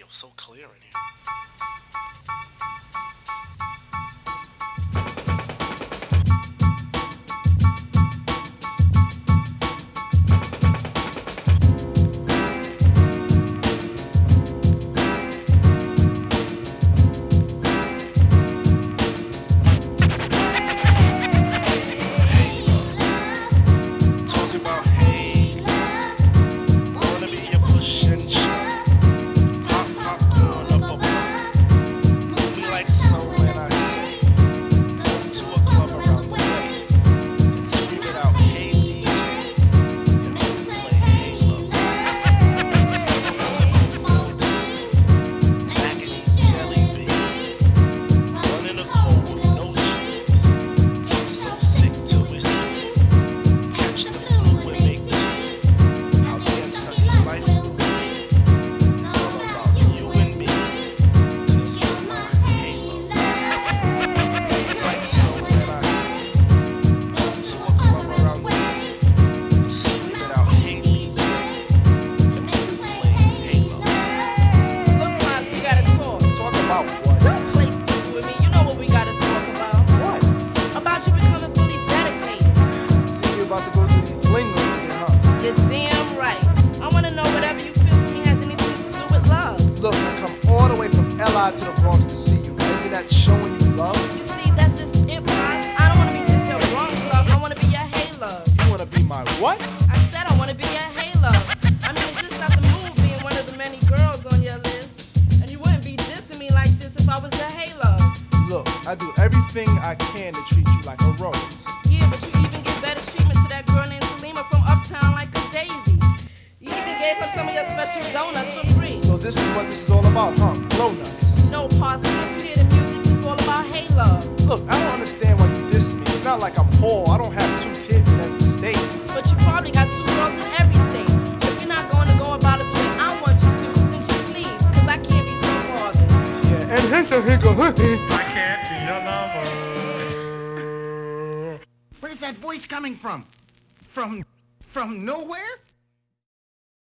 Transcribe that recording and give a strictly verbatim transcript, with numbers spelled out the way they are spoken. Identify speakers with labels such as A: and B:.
A: Yo, so clear in here.
B: You're damn right. I want to know whatever you feel for me has anything to do with love.
C: Look, I come all the way from L I to the Bronx to see you. Isn't that showing you love?
B: You see, that's just it, boss. I don't want to be just your Bronx love. I want to be your hey love.
C: You want to be my what?
B: I said I want to be your hey love. I mean, it's just not the move being one of the many girls on your list. And you wouldn't be dissing me like this if I was your hey love.
C: Look, I do everything I can to treat you like a rose.
B: Yeah, but you even give better treatment to that girl named Salima from Uptown like a daisy. You even gave her some of your special donuts for free.
C: So this is what this is all about, huh? Blow nuts.
B: No, Parsley, did you hear the music? It's all about hey love.
C: Look, I don't understand why you diss me. It's not like I'm poor. I don't have two kids in every state.
B: But you probably got two girls in every state. If you're not going to go about it the way I want you to, then just leave, because I can't be so bothered.
C: Yeah, and hinka hinka hinky.
D: I can't be your lover. Where's that voice coming from? From, from nowhere?